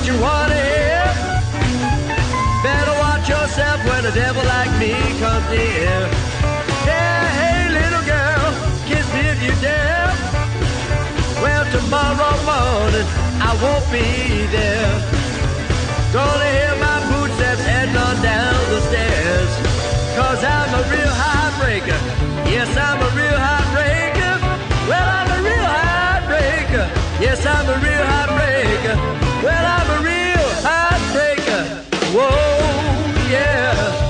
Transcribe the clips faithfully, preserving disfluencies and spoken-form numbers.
you want to hear? Better watch yourself when a devil like me comes near. Yeah, hey little girl, kiss me if you dare. Well, tomorrow morning I won't be there. Gonna hear my footsteps heading on down the stairs. Cause I'm a real heartbreaker. Yes, I'm a real heartbreaker. Well, I'm a real heartbreaker. Yes, I'm a real heartbreaker. Well, I'm a real heartbreaker. Whoa, yeah.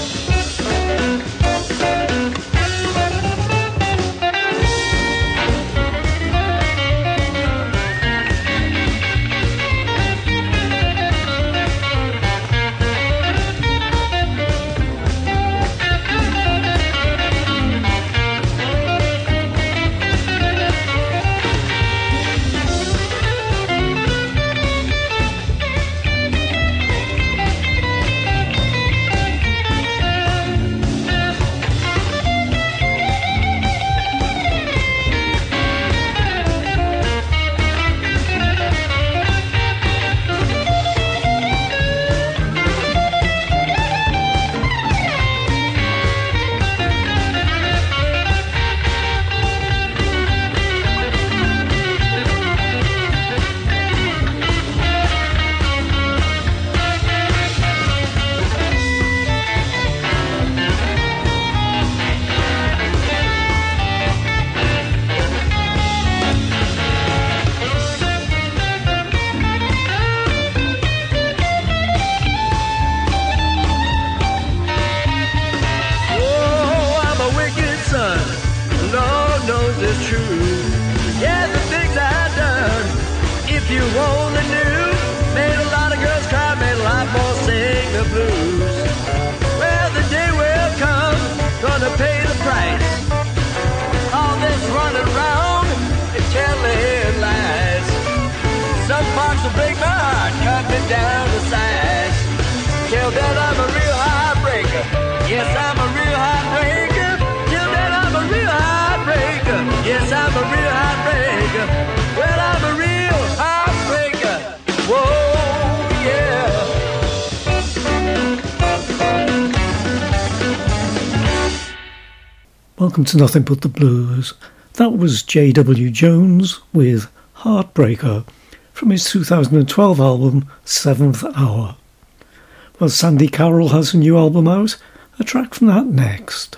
Welcome to Nothing But the Blues. That was J W Jones with Heartbreaker from his two thousand twelve album Seventh Hour. Well, Sandy Carroll has a new album out, a track from that next.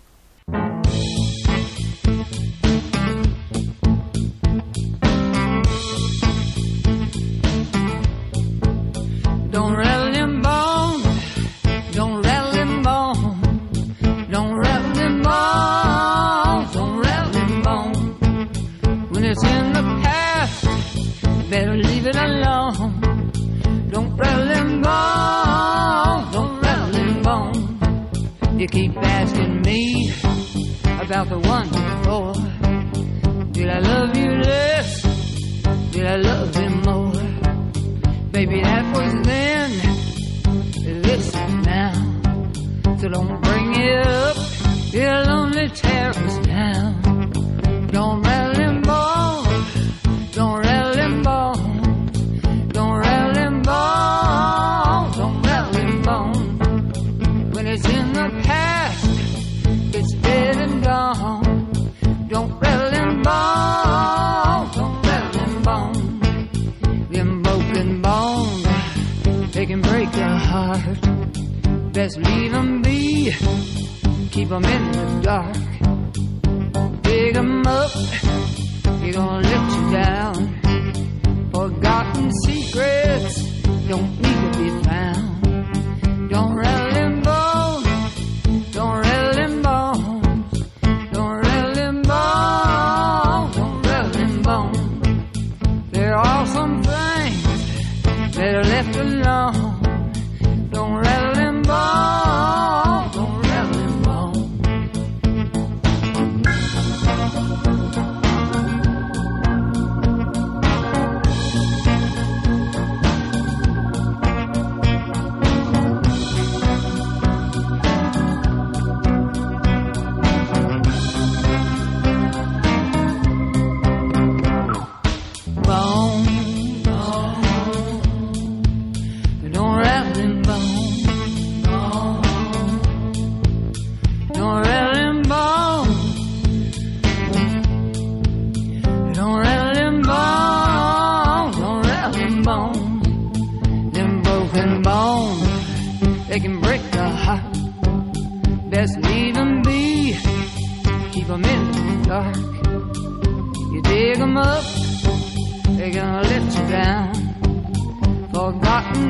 Don't rattle them bones, don't rattle them bones, don't rattle them bones, don't rattle them bones. When it's in the past, better leave it alone. Don't rattle them bones, don't rattle them bones. You keep asking me about the one before. Did I love you less? Did I love him more? Baby, that was then, this is now. So don't bring it up, it'll only tear us down. Don't rattle them bones, don't rattle them bones, don't rattle them bones, don't rattle them bones. When it's in the past, it's dead and gone. Don't rattle them bones, don't rattle them bones. Them broken bones, they can break your heart. Best leave them be, keep them in the dark. Dig them up, you're gonna let you down. Forgotten secrets don't need to be found. Don't rattle them bones, don't rattle them bones, don't rattle them bones, don't rattle them bones. There are some things that are left alone. Don't rattle them bones, don't rattle them bones.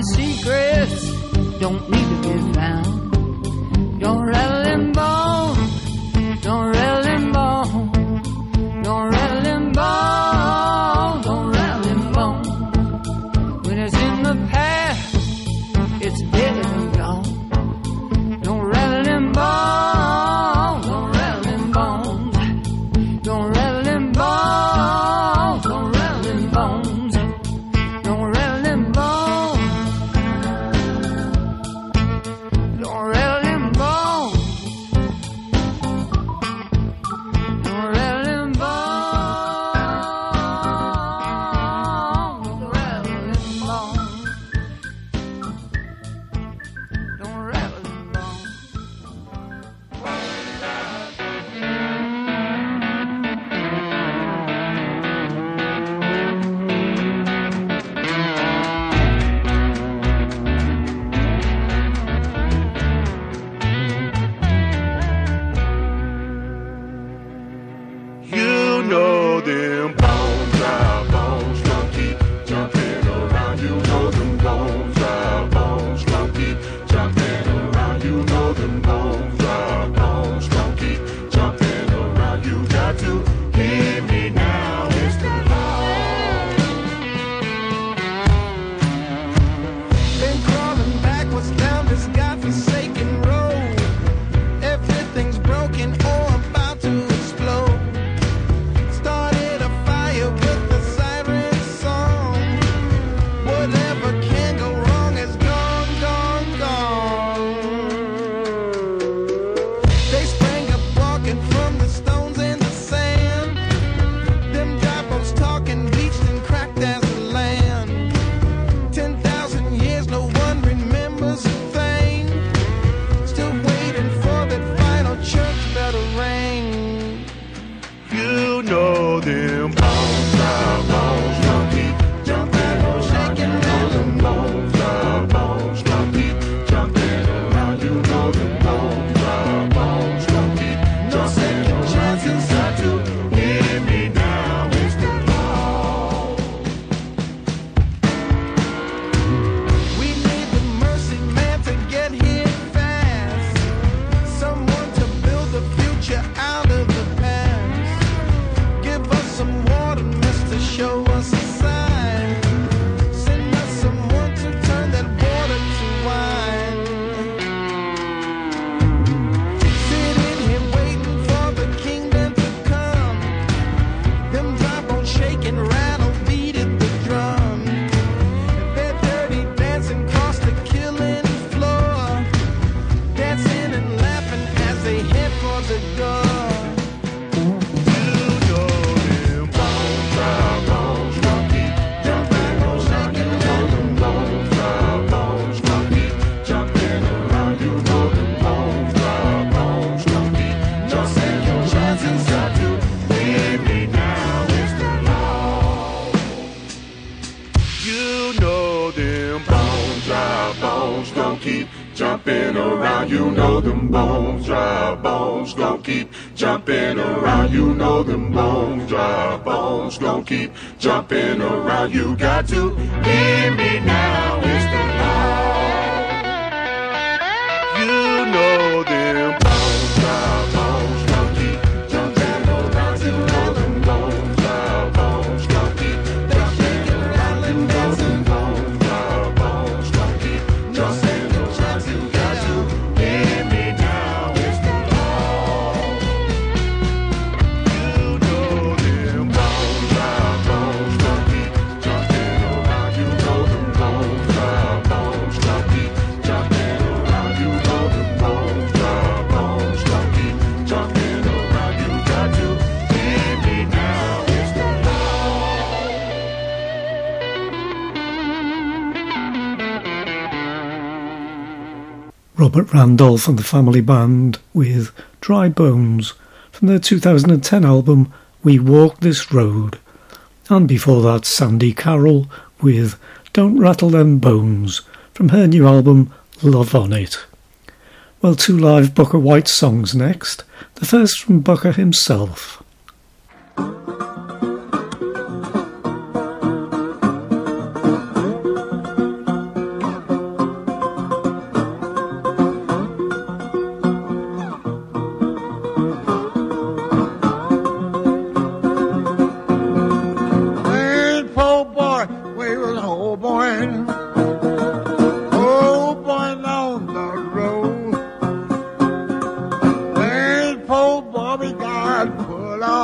and secrets don't need to be found. Don't rattle them bones, don't rattle them bones, don't rattle them bones, don't rattle them bones. When it's in the past, it's dead and gone. Don't rattle them bones, don't rattle them bones, don't rattle them bones, don't rattle them bones, don't rattle them bones, don't rattle them bones, don't rattle them bones, don't rattle them bones, don't rattle them bones. You know them bones dry, bones gon' keep jumping around. You know them bones dry, bones gon' keep jumping around. You know them bones dry, bones gon' keep jumping around. You got to hear me now, it's the law. Been crawling backwards down this godforsaken road. Everything's broken or about to explode. Started a fire with the siren song. Whatever can go wrong is gone, gone, gone. They sprang up walking from the stones and the sand. Them diabolos talking bleached and cracked as the land. Ten thousand years, no one remembers a thing. Still waiting for that final church bell to ring. You know them bones dry, bones gon' keep jumping around. Shaking You know them bones dry, bones gon' keep jumping around. You know them bones dry, bones gon' keep No jumping second around. chances. You got to hear me now, it's the law. We need the mercy man to get here fast. Someone to build the future out of the past. Give us some water, mister, show us a sign. Send us someone to turn that water to wine. Sitting here waiting for the kingdom to come. Them dry bones shaking, rattle, beating the drum. They're dirty dancing across the killing floor. Dancing and laughing as they head for the door. You know them bones dry, bones gon' keep jumping around. You know them bones dry, bones gon' keep jumping around. You know them bones dry, bones gon' keep No second jumping around. chances. You got to hear me now, it's the law. You know them bones dry, bones gon' keep jumping around. You know them bones dry, bones gon' keep jumping around. You know them bones dry, bones gon' keep jumping around. You got to hear me now, it's the law. You know them bones dry, bones gon' keep jumping around. You know them bones dry, bones gon' keep jumping around. You know them bones dry, bones gon' keep jumping around. You got to hear me now, it's the law. You know them bones dry, bones gon' keep jumping around. You know them bones dry, bones gon' keep jumping around. You know them bones dry, bones gon' keep jumping around. You got to hear me now, it's the law. Robert Randolph and the Family Band with Dry Bones from their two thousand ten album We Walk This Road. And before that, Sandy Carroll with Don't Rattle Them Bones from her new album Love On It. Well, two live Bukka White songs next. The first from Bukka himself.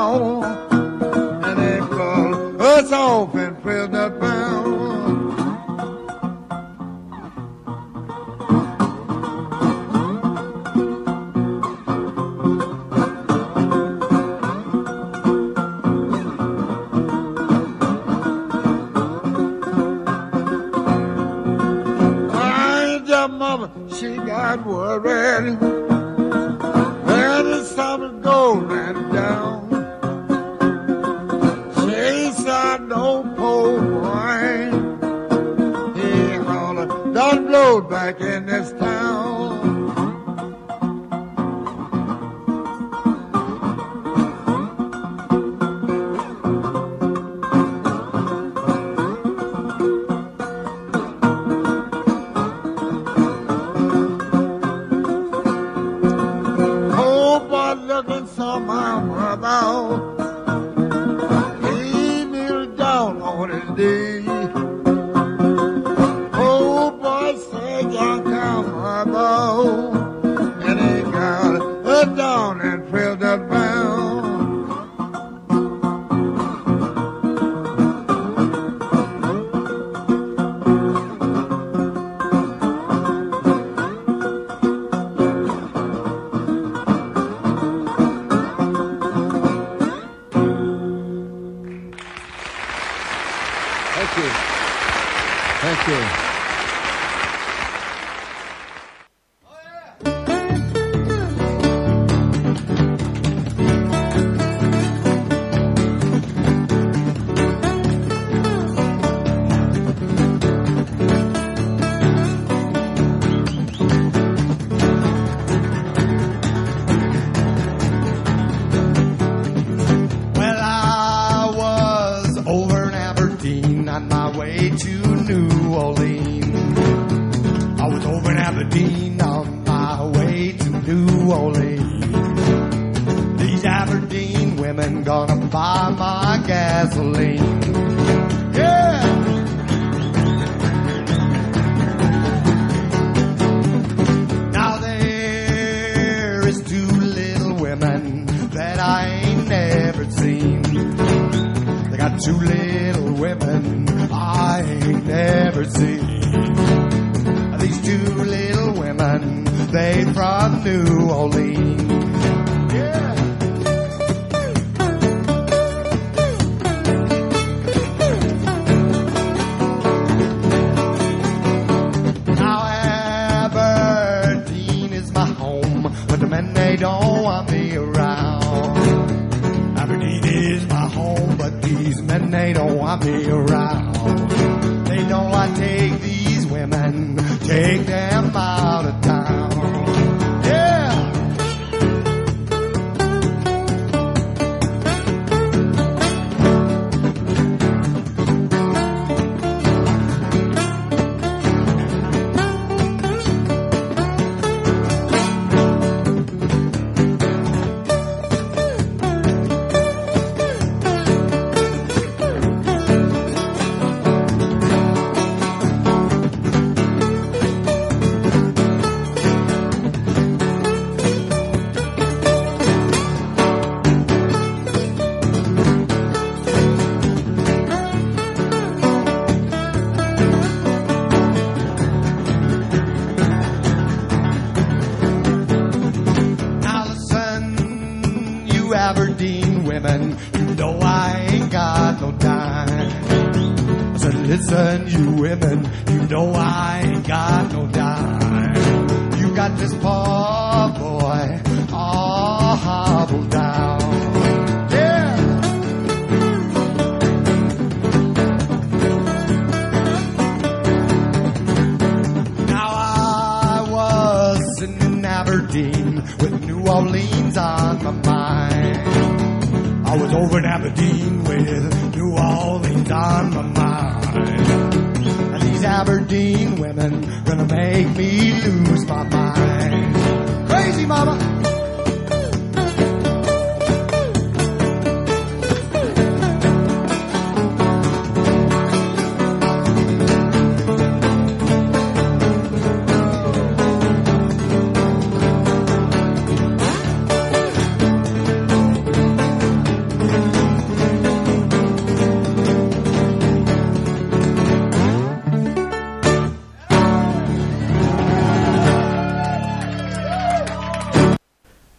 down, and they pull us off and prisoner bound. Mama, she got worried, and it's time to go right down. She said, no poor boy, he holler, don't blow back in this town. He kneeled down on his knee. Oh, boy, said, young cowboy, and he got her down and filled her bound. Thank you.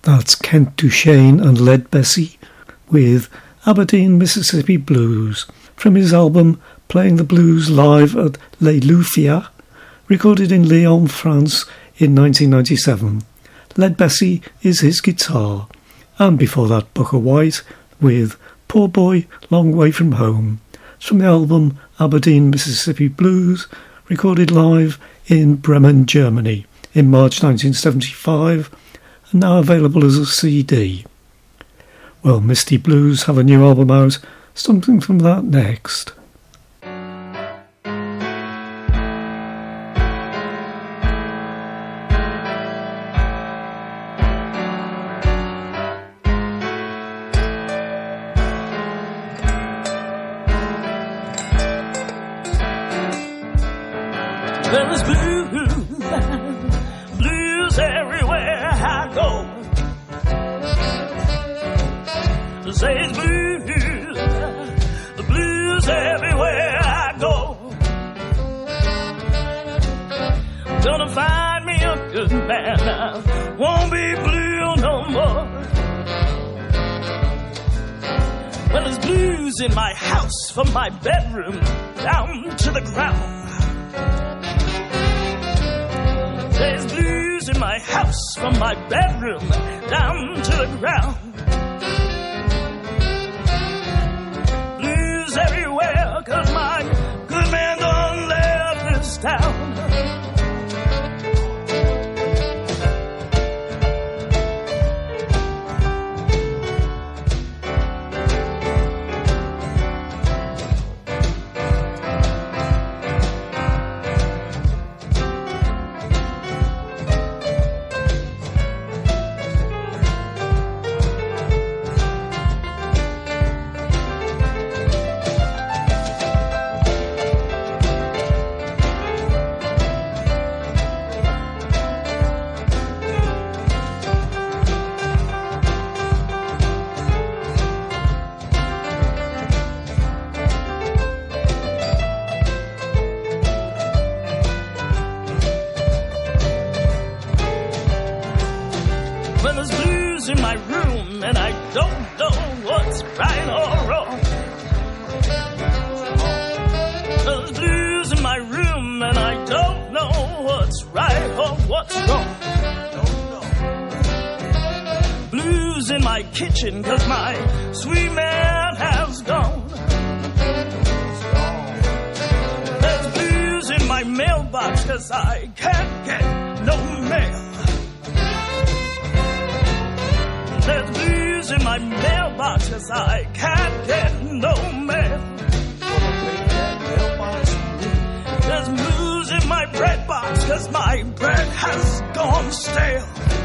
That's Kent Duchesne and Led Bessie with Aberdeen, Mississippi Blues from his album Playing the Blues Live at Les Lufia, recorded in Lyon, France in nineteen ninety-seven. Led Bessie is his guitar. And before that, Booker White with Poor Boy, Long Way From Home. It's from the album Aberdeen, Mississippi Blues, recorded live in Bremen, Germany in March nineteen seventy-five, and now available as a C D. Well, Misty Blues have a new album out, something from that next. There's blues, blues everywhere I go. There's blues, the blues everywhere I go. Gonna find me a good man, I won't be blue no more. Well, there's blues in my house, from my bedroom down to the ground. There's blues in my house, from my bedroom down to the ground. Blues everywhere, 'cause my good man done left this town. Well, there's blues in my room, and I don't know what's right or wrong. There's blues in my room, and I don't know what's right or what's wrong. Blues in my kitchen, 'cause my sweet man has gone. There's blues in my mailbox, 'cause I can't get no mail. There's blues in my mailbox, 'cause I can't get no mail. There's blues in my bread box, 'cause my bread has gone stale.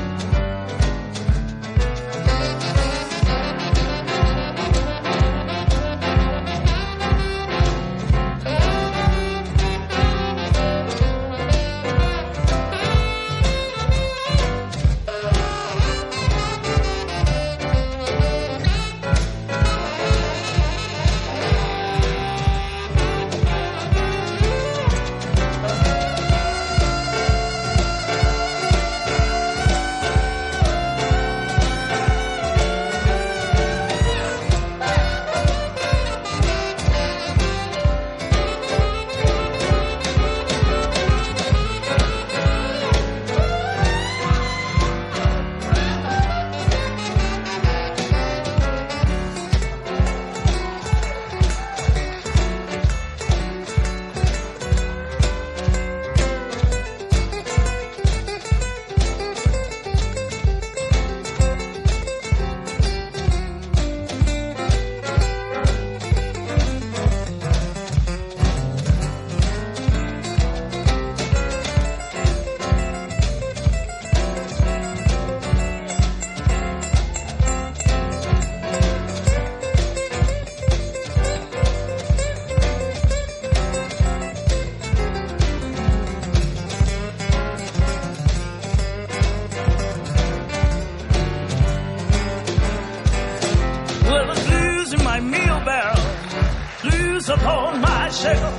Upon my shelf,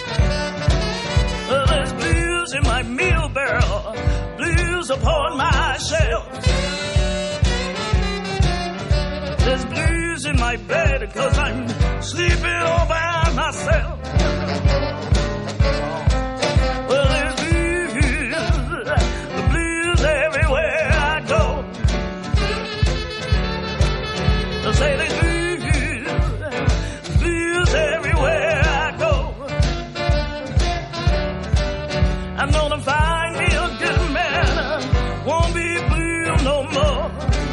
there's blues in my meal barrel, blues upon my myself. There's blues in my bed, cause I'm sleeping all by myself. Well, there's blues, the blues everywhere I go. They say there's blues, blues everywhere I go. I'm gonna find me a good man, won't be blue no more.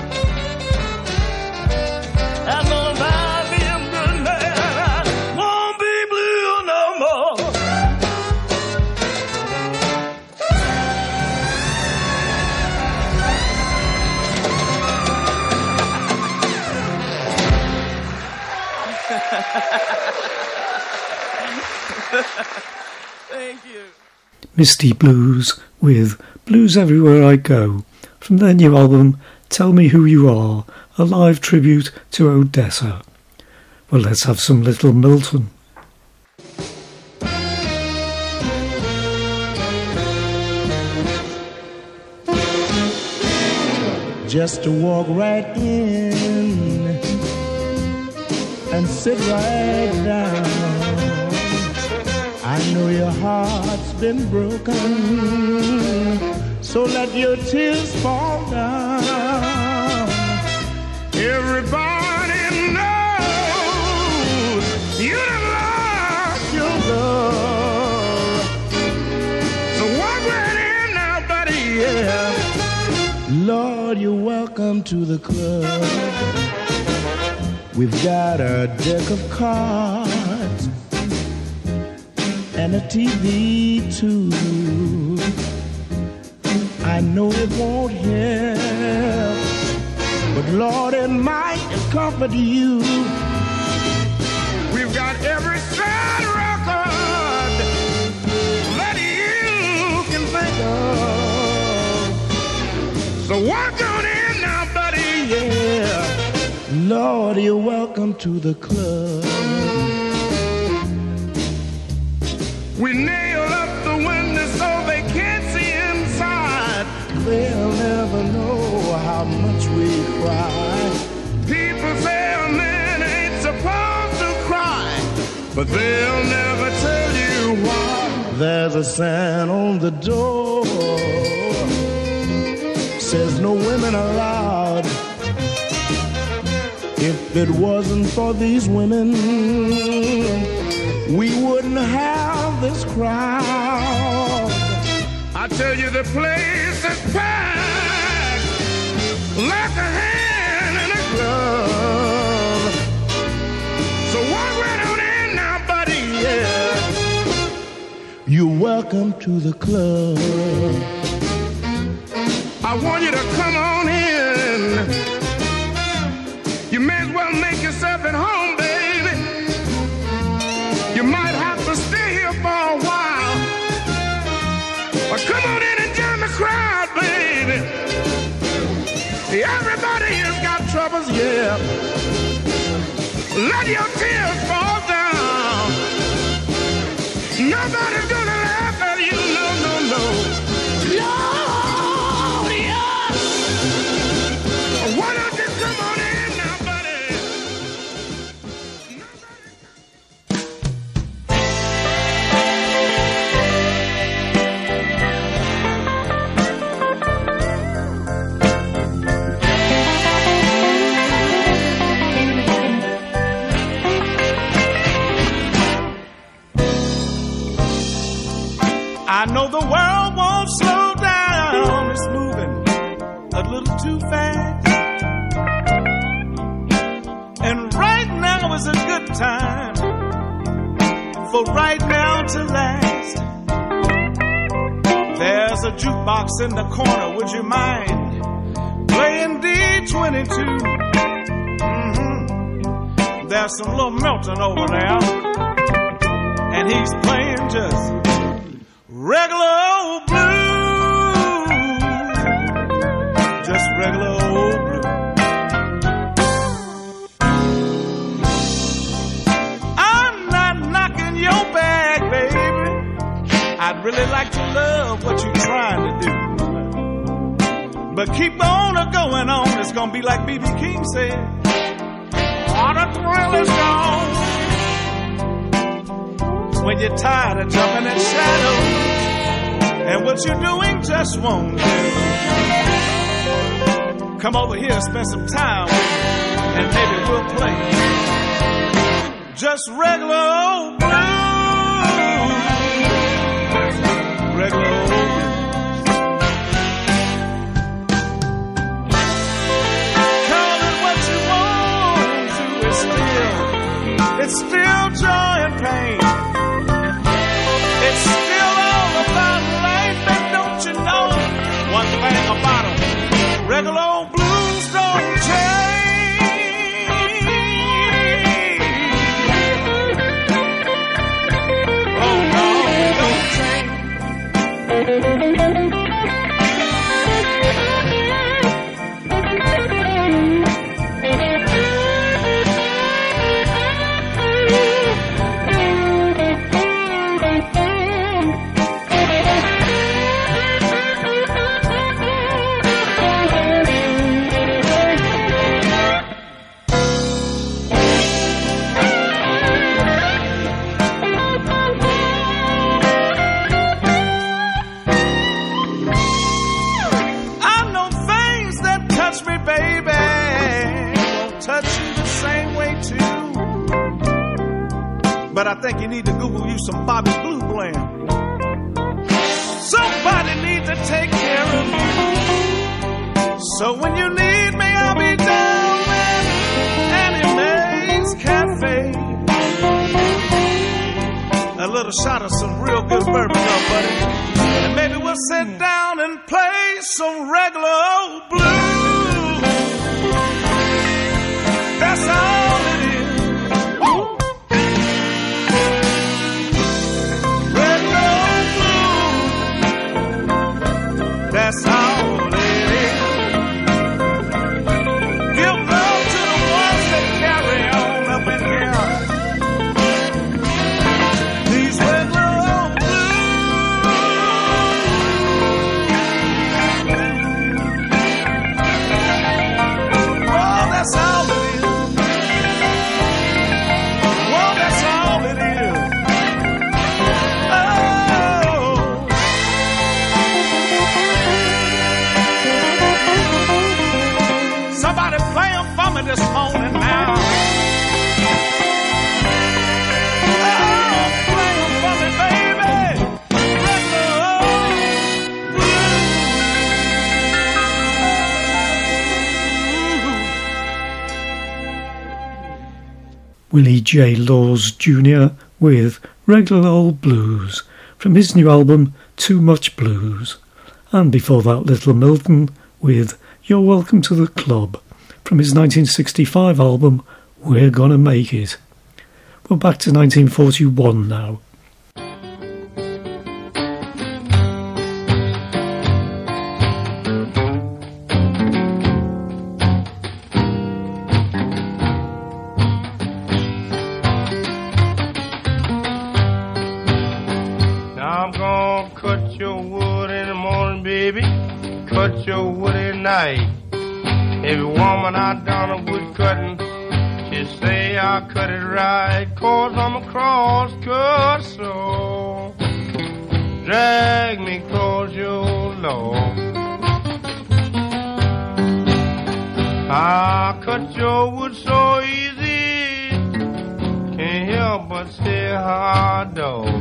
I'm gonna find me a good man, won't be blue no more. Thank you. Misty Blues with Blues Everywhere I Go from their new album Tell Me Who You Are, a live tribute to Odessa. Well, let's have some Little Milton. Just to walk right in and sit right down. I know your heart's been broken, so let your tears fall down. Everybody knows you done lost your love, so walk right in now, buddy, yeah. Lord, you're welcome to the club. We've got a deck of cards and a T V too. I know it won't help, but Lord, it might comfort you. We've got every sad record that you can think of. So walk on in now, buddy, yeah. Lord, you're welcome to the club. We nail up the windows so they can't see inside. They'll never know how much we cry. People say a man ain't supposed to cry, but they'll never tell you why. There's a sign on the door, says no women allowed. If it wasn't for these women, we wouldn't have this crowd. I tell you, the place is packed like a hand in a glove. So walk right on in now, buddy, yeah. You're welcome to the club. I want you to come on in. You may as well make yourself at home, baby. You might have to stay here for a while. But come on in and join the crowd, baby. Everybody has got troubles, yeah. Let your tears fall down. Nobody's gonna laugh at you, no, no, no. Lord, yeah. Why don't you come on in now, buddy? I know the world won't slow down. It's moving a little too fast. And right now is a good time for right now to last. There's a jukebox in the corner, would you mind playing D twenty-two? Mm-hmm. There's some little Milton over there, and he's playing just regular old blues, just regular old blues. I'm not knocking your bag, baby. I'd really like to love what you're trying to do. But keep on a going on, it's gonna be like B B King said. Oh, the thrill is gone. When you're tired of jumping in shadows, and what you're doing just won't do. Come over here and spend some time with me, and maybe we'll play just regular old blues. Regular old blues. Call it what you want to, it's still, it's still joy and pain. It's still all about life, and don't you know one thing about them? Regular old blues don't change. Oh no, they don't change. But I think you need to Google you some Bobby Blue Bland. Somebody needs to take care of you. So when you need me, I'll be down at Annie Mae's Cafe. A little shot of some real good bourbon, up, buddy. And maybe we'll sit down and play some regular old blues. That's all it is. That's all it is. Give love to the ones that carry on up in here. These regular old blues. Oh, that's all it is. Oh, that's all it is. Somebody play them for me this morning now. Oh, play them for me, baby. Regular old blues. Willie J. Laws Junior with Regular Old Blues from his new album Too Much Blues. And before that, Little Milton with You're Welcome to the Club from his nineteen sixty-five album We're Gonna Make It. We're back to nineteen forty-one now. Now I'm gonna cut your wood in the morning, baby. Cut your wood at night. Every woman I done a wood cutting, she say I cut it right, cause I'm a cross cut, so drag me cause your law. I cut your wood so easy, can't help but say hard dog.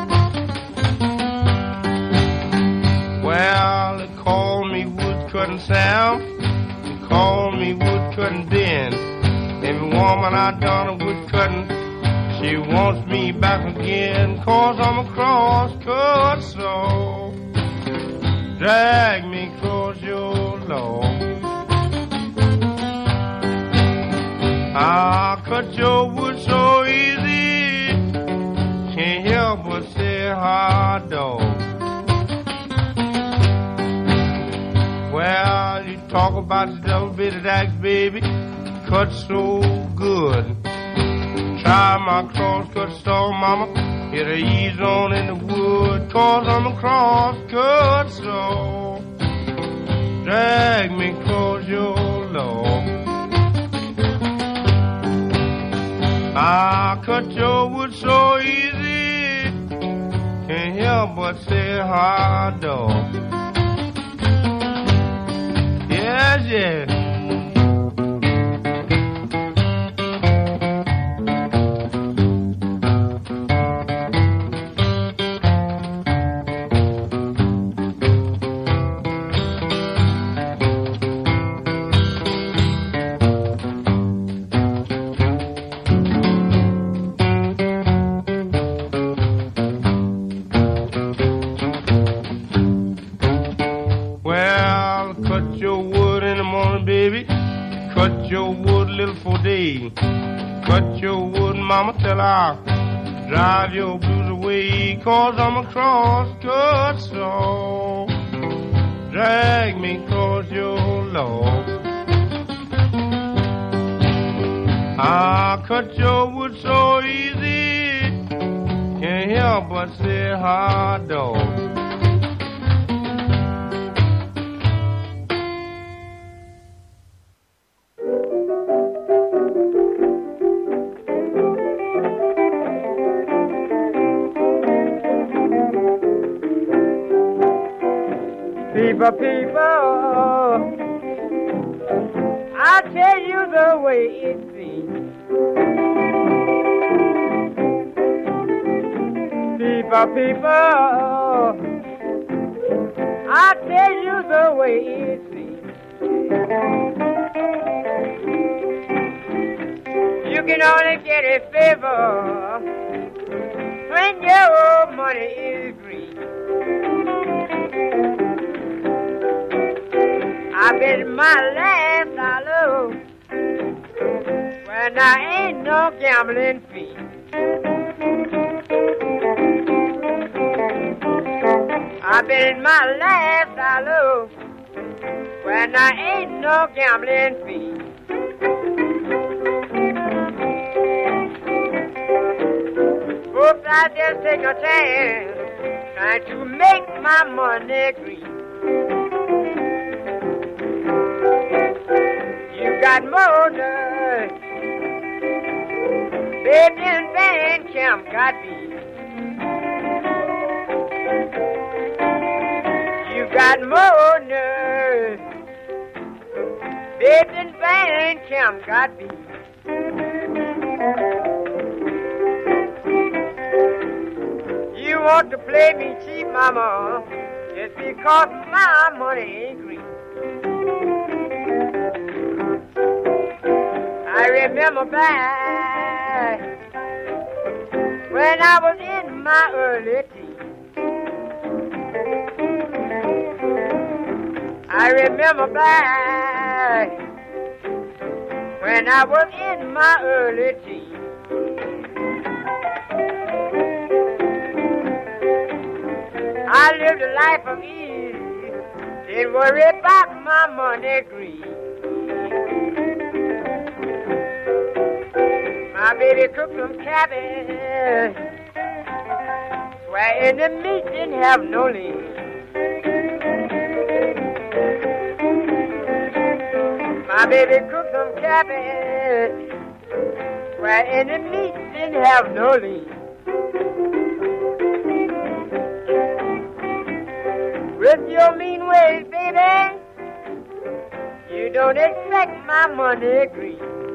Well, they call me wood cutting Sam, call me wood cutting Ben. Every woman I done a wood cutting, she wants me back again, cause I'm a cross cut, so drag me across your law. I cut your wood so easy, can't help but say hard dog. Well, you talk about the double-bitted axe, baby, cut so good. Try my cross-cut stone, mama, it'll ease on in the wood, cause I'm a cross-cut, so drag me close your love. I cut your wood so easy, can't help but say hard dog. Yes, yes. Cut your wood, mama, till I drive your blues away, 'cause I'm a cross-cut saw. Drag me 'cause your love. I cut your wood so easy, can't help but say hard dog. People, people, I tell you the way it seems. People, people, I tell you the way it seems. You can only get a favor when your money is green. I bet my last dollar when I ain't no gambling fee. I bet my last dollar when I ain't no gambling fee. Folks, I just take a chance trying to make my money green. You got more nerve, baby, and Van Camp got me. You got more nerve, baby, and Van Camp got me. You want to play me cheap, mama, just because my money ain't green. I remember back when I was in my early teens. I remember back when I was in my early teens. I lived a life of ease, didn't worry about my money green. My baby cooked some cabbage, swear in the meat didn't have no lean. My baby cooked some cabbage, swear in the meat didn't have no lean. With your mean ways, baby, you don't expect my money green.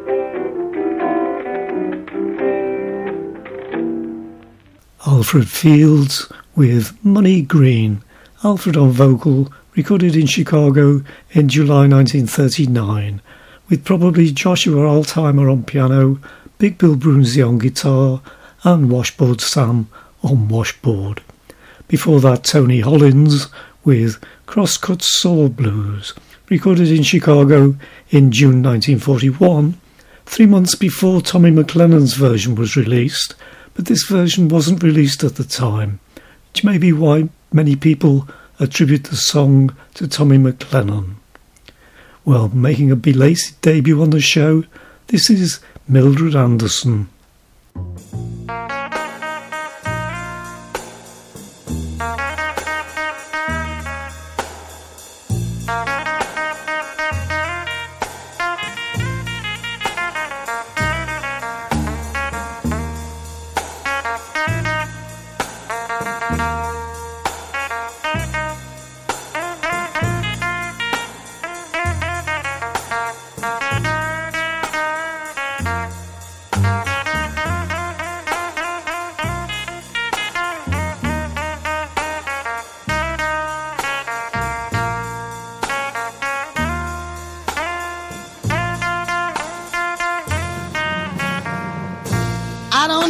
Alfred Fields with Money Green. Alfred on vocal, recorded in Chicago in July nineteen thirty-nine, with probably Joshua Altheimer on piano, Big Bill Broonzy on guitar, and Washboard Sam on washboard. Before that, Tony Hollins with Crosscut Saw Blues, recorded in Chicago in June nineteen forty-one, three months before Tommy McLennan's version was released, but this version wasn't released at the time, which may be why many people attribute the song to Tommy McLennan. Well, making a belated debut on the show, this is Mildred Anderson.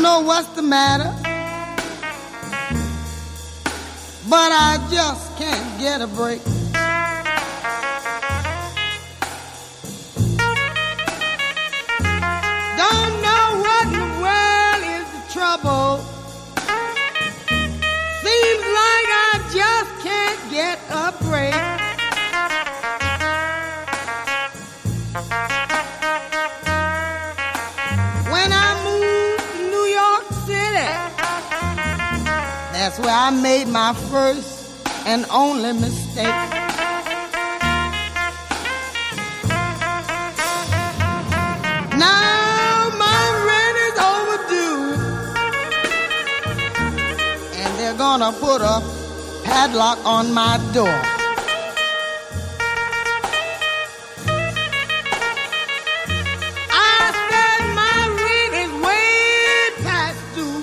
know what's the matter, but I just can't get a break. Don't know what in the world is the trouble. Seems like I just can't get a break. When I moved to New York City, that's where I made my first and only mistake. Now my rent is overdue, and they're gonna put a padlock on my door. I said my rent is way past due,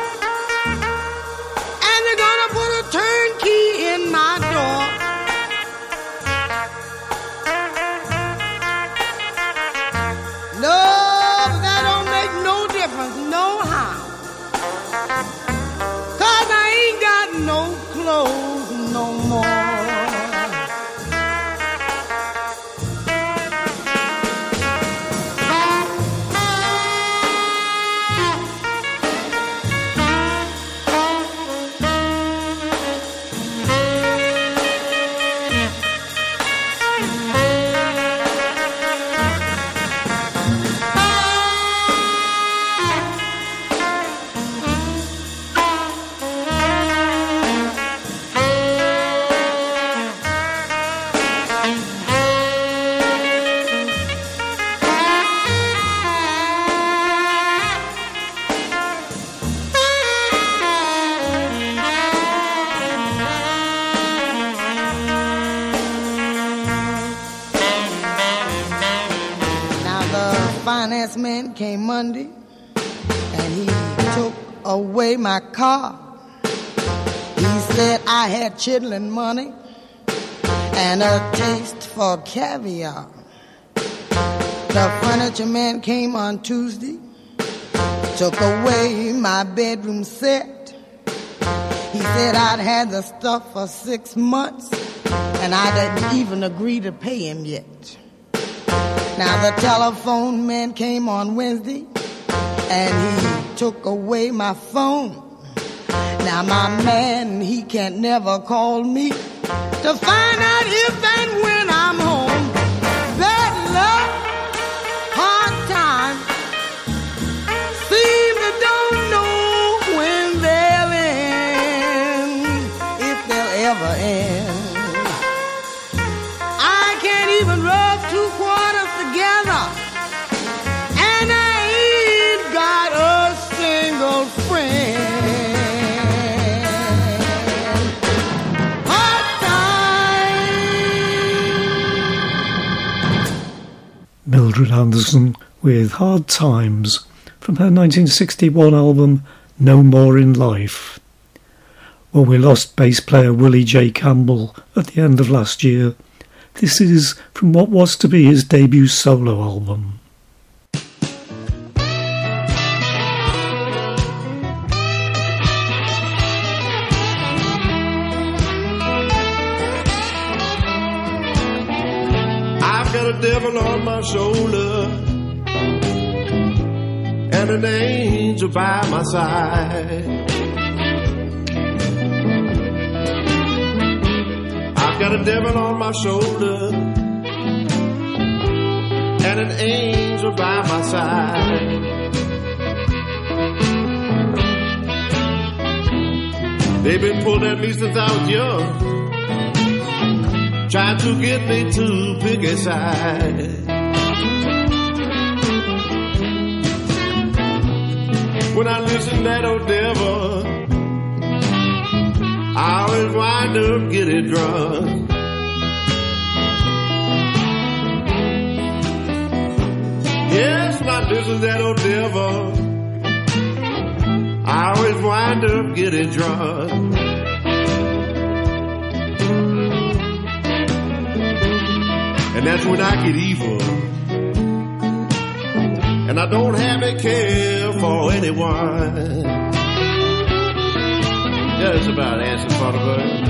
and they're gonna put a turnkey in my door. No, that don't make no difference, no how. 'Cause I ain't got no clothes no more. Finance man came Monday and he took away my car. He said I had chitlin money and a taste for caviar. The furniture man came on Tuesday, took away my bedroom set. He said I'd had the stuff for six months and I didn't even agree to pay him yet. Now the telephone man came on Wednesday and he took away my phone. Now my man, he can't never call me to find out if and when I'm home. Bad luck, hard time, seem to don't know when they'll end, if they'll ever end. I can't even rub two quarters together, and I ain't got a single friend. Hard time. Mildred Anderson with Hard Times from her nineteen sixty-one album No More in Life. Well, we lost bass player Willie J. Campbell at the end of last year. This is from what was to be his debut solo album. I've got a devil on my shoulder and an angel by my side. I've got a devil on my shoulder and an angel by my side. They've been pulling at me since I was young, trying to get me to pick a side. When I listen to that old devil, I always wind up getting drunk. Yes, when I listen to that old devil, I always wind up getting drunk. And that's when I get evil. and I don't have a care for anyone. Yeah, it's about answering for the bird.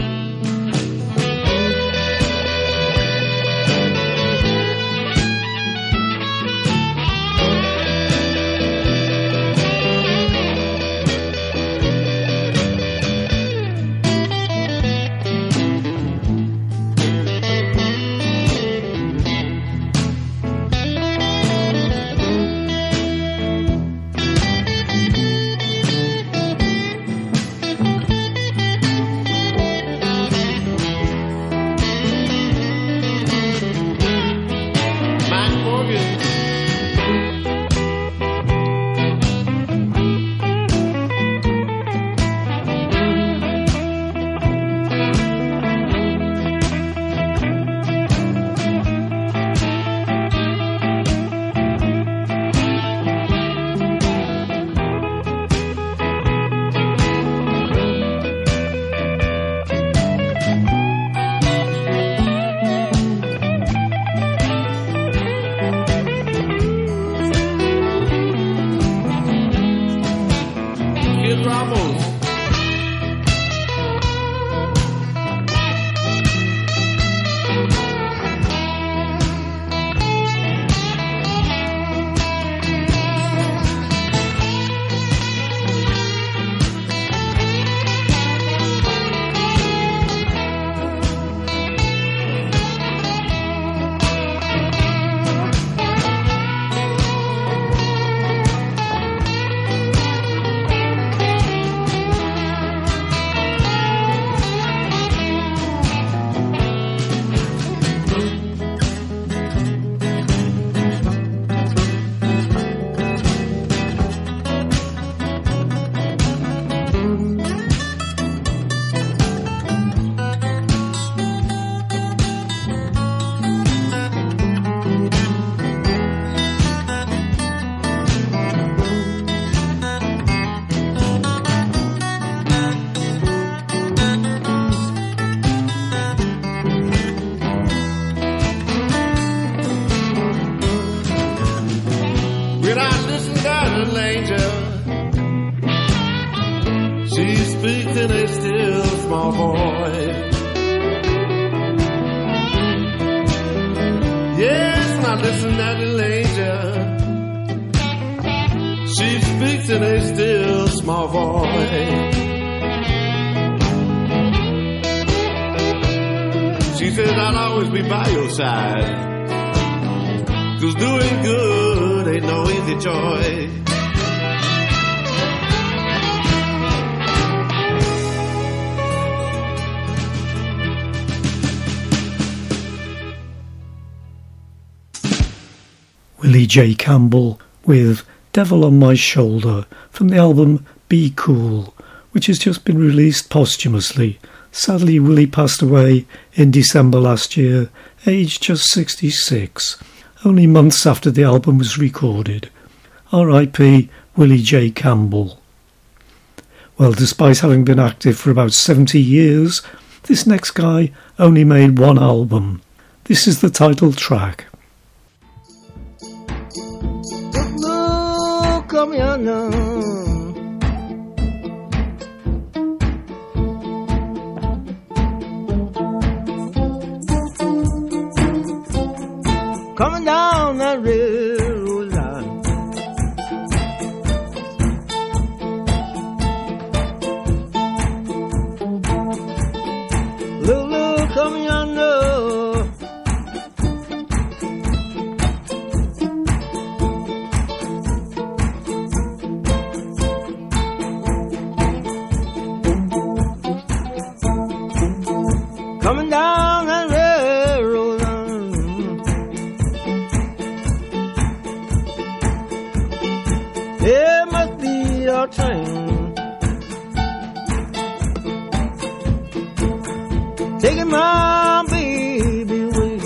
Willie J. Campbell with Devil on My Shoulder from the album Be Cool, which has just been released posthumously. Sadly, Willie passed away in December last year, aged just sixty-six, only months after the album was recorded. R I P Willie J. Campbell. Well, despite having been active for about seventy years, this next guy only made one album. This is the title track. Come here now. Coming down that railroad line, Lulu, come yonder. Coming down that railroad line, there must be a train taking my baby away.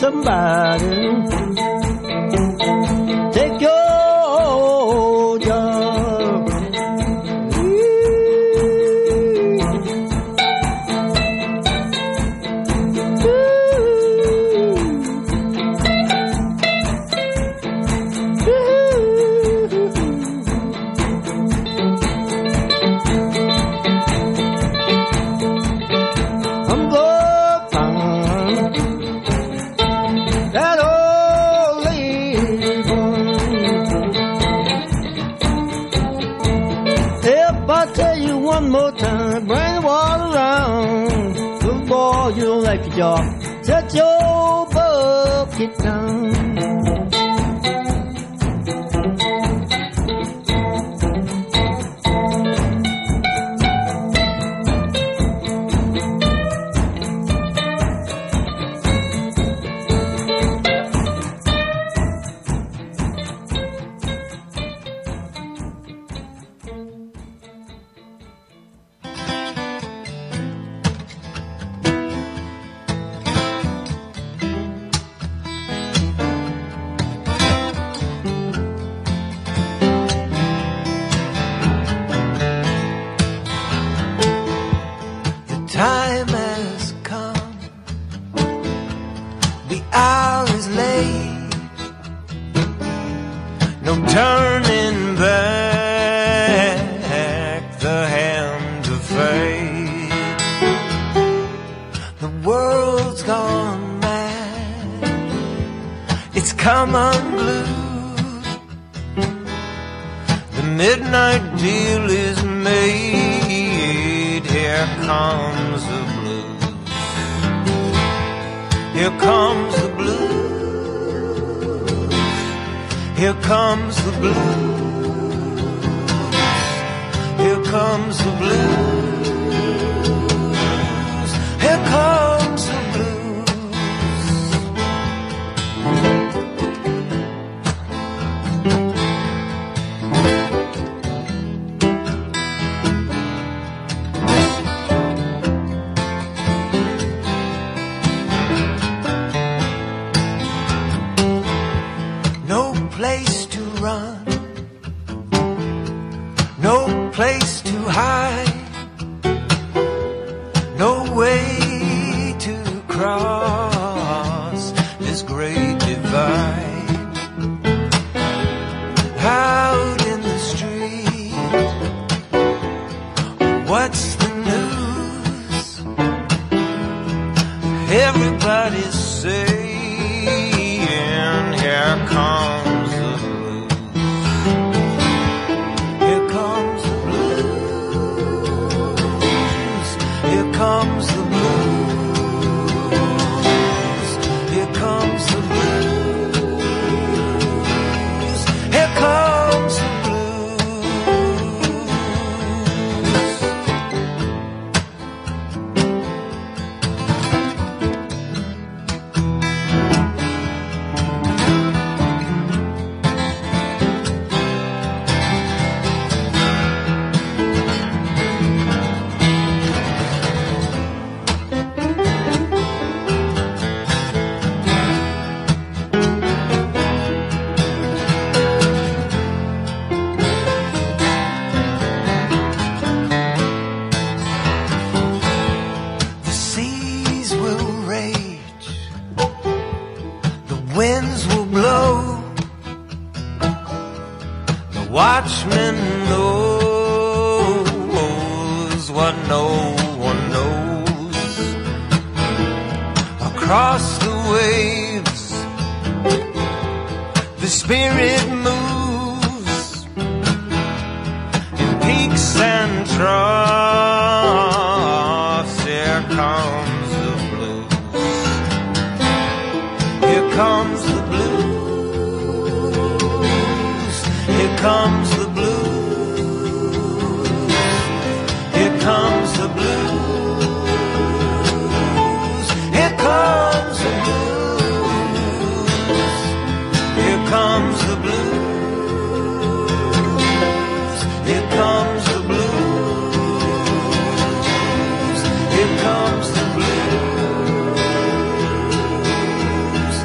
somebody take your job. I'm gonna find that old lady gone. If I tell you one more time, bring the water around. Good boy, you don't like your job. Set your bucket down. Time has come, the hour is late, no turning back the hand of fate. The world's gone mad, it's come unglued, the midnight deal is made, here comes the blues. Here comes the blues. Here comes the blues. Here comes the blues. Here comes the blues. Place to run, no place to hide, no way to cross this great divide. Out in the street, what's the news? Everybody's saying, here comes comes the blues. Here comes the blues. Here comes the watchman knows what no one knows. Across the waves, the spirit moves in peaks and troughs. Here comes the blues. Here comes the blues. Here comes the blues. Here comes the blues. Here comes the blues. Here comes the blues. Here comes the blues. Here comes the blues.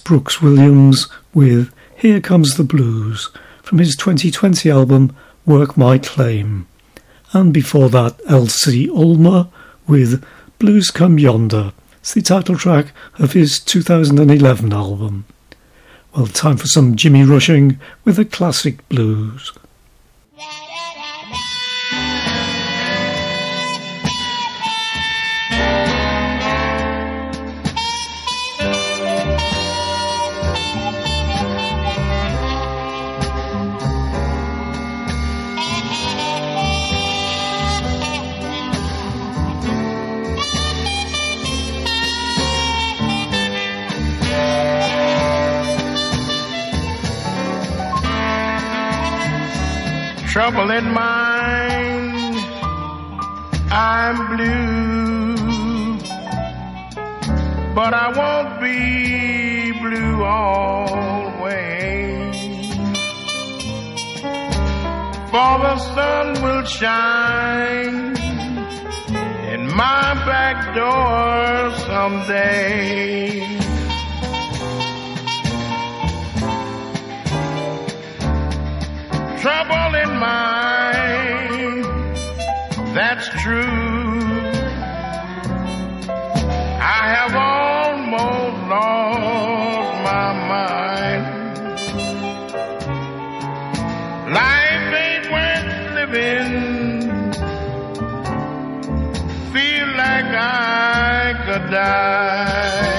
Brooks Williams with Here Comes the Blues from his twenty twenty album Work My Claim. And before that, Elsie Ulmer with Blues Come Yonder. It's the title track of his two thousand eleven album. Well, time for some Jimmy Rushing with the classic blues. Trouble in mind, I'm blue, but I won't be blue always, for the sun will shine in my back door someday. Trouble in mind, that's true. I have almost lost my mind. Life ain't worth living. Feel like I could die.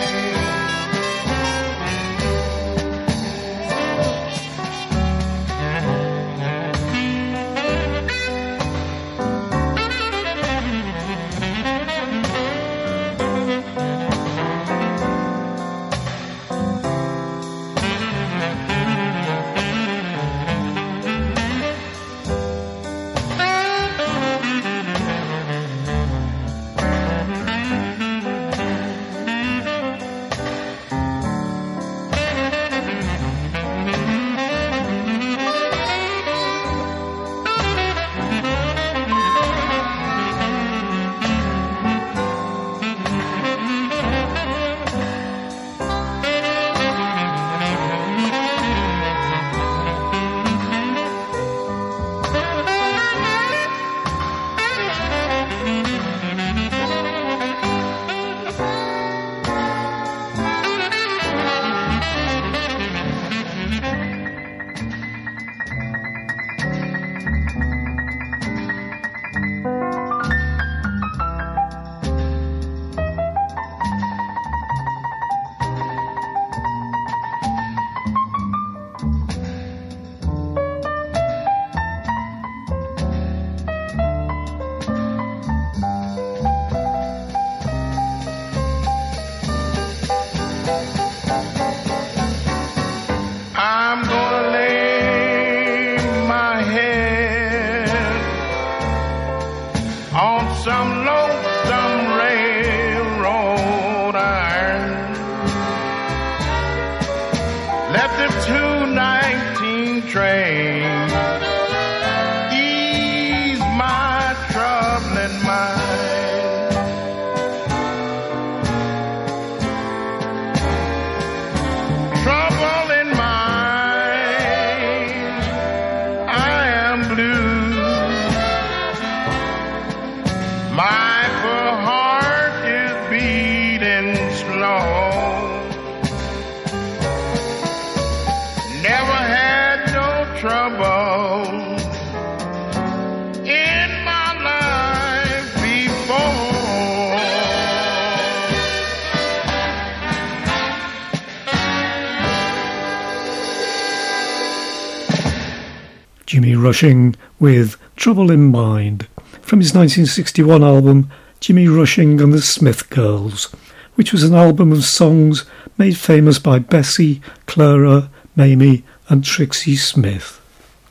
Jimmy Rushing with Trouble in Mind from his nineteen sixty-one album Jimmy Rushing and the Smith Girls, which was an album of songs made famous by Bessie, Clara, Mamie and Trixie Smith.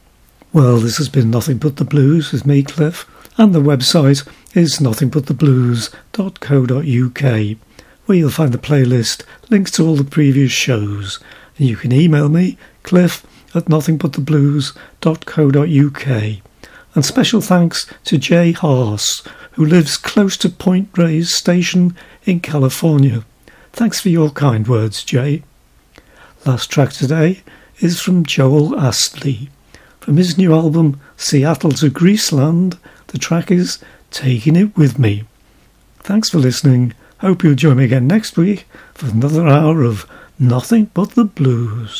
Well, this has been Nothing But the Blues with me, Cliff, and the website is nothing but the blues dot co dot uk, where you'll find the playlist, links to all the previous shows, and you can email me, Cliff, at nothing but the blues dot co dot uk. And special thanks to Jay Haas, who lives close to Point Reyes Station in California. Thanks for your kind words, Jay. Last track today is from Joel Astley. From his new album Seattle to Greaseland, the track is Taking It With Me. Thanks for listening. Hope you'll join me again next week for another hour of Nothing But the Blues.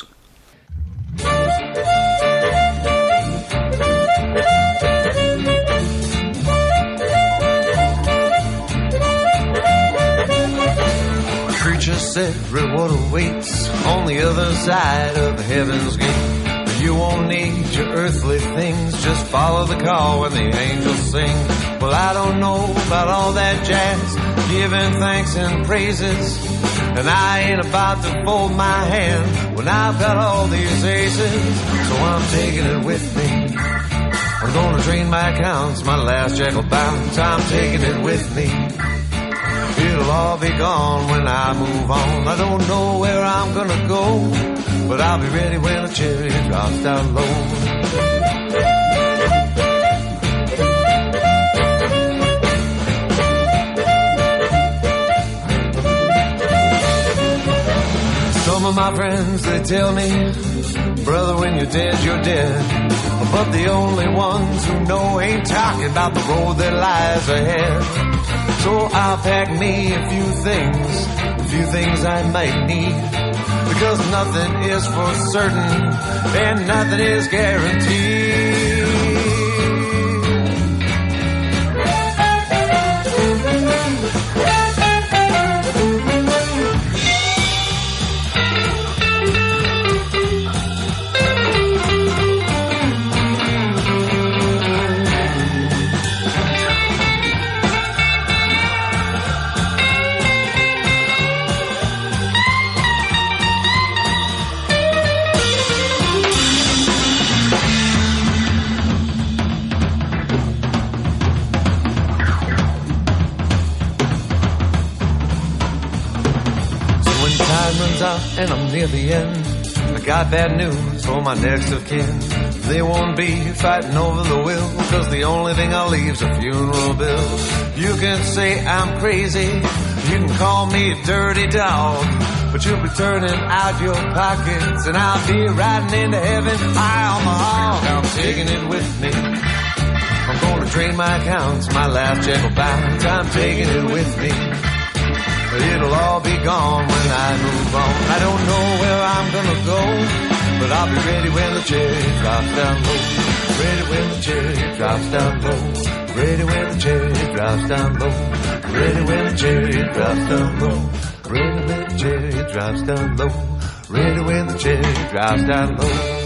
Preacher said reward awaits on the other side of heaven's gate. You won't need your earthly things, just follow the call when the angels sing. Well, I don't know about all that jazz, giving thanks and praises, and I ain't about to fold my hand when I've got all these aces. So I'm taking it with me. I'm gonna drain my accounts, my last jack will bounce. I'm taking it with me. It'll all be gone when I move on. I don't know where I'm gonna go, but I'll be ready when the cherry drops down low. Some of my friends, they tell me, brother, when you're dead, you're dead. But the only ones who know ain't talking about the road that lies ahead. So I'll pack me a few things, a few things I might need, because nothing is for certain and nothing is guaranteed. And I'm near the end. I got bad news for my next of kin. They won't be fighting over the will, cause the only thing I'll leave's a funeral bill. You can say I'm crazy, you can call me a dirty dog, but you'll be turning out your pockets and I'll be riding into heaven high on the hog. I'm taking it with me. I'm gonna drain my accounts, my last check will bounce. I'm taking it with me. It'll all be gone when I move on. I don't know where I'm gonna go, but I'll be ready when the cherry drops down low. Ready when the cherry drops down low. Ready when the cherry drops down low. Ready when the cherry drops down low. Ready when the cherry drops down low. Ready when the cherry drops down low.